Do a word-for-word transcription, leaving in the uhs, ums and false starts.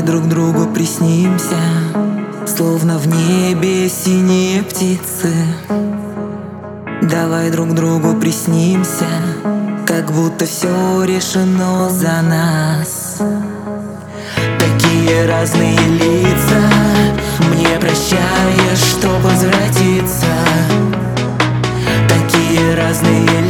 Давай друг другу приснимся, словно в небе синие птицы. Давай друг другу приснимся, как будто все решено за нас. Такие разные лица, мне прощаешь, что возвратиться. Такие разные